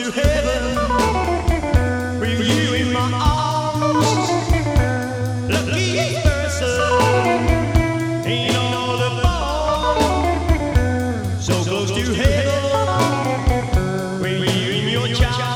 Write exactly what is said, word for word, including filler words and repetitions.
to heaven with you in my arms. Luckiest person in all the bar. So close to heaven with you in your charms.